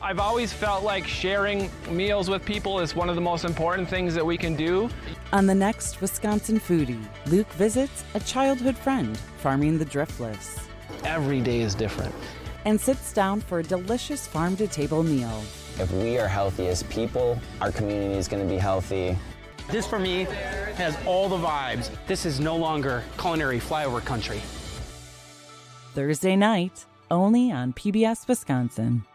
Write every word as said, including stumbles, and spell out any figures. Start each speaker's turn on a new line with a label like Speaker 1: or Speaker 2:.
Speaker 1: I've always felt like sharing meals with people is one of the most important things that we can do.
Speaker 2: On the next Wisconsin Foodie, Luke visits a childhood friend farming the Driftless.
Speaker 1: Every day is different.
Speaker 2: And sits down for a delicious farm-to-table meal.
Speaker 3: If we are healthy as people, our community is going to be healthy.
Speaker 4: This, for me, has all the vibes. This is no longer culinary flyover country.
Speaker 2: Thursday night, only on P B S Wisconsin.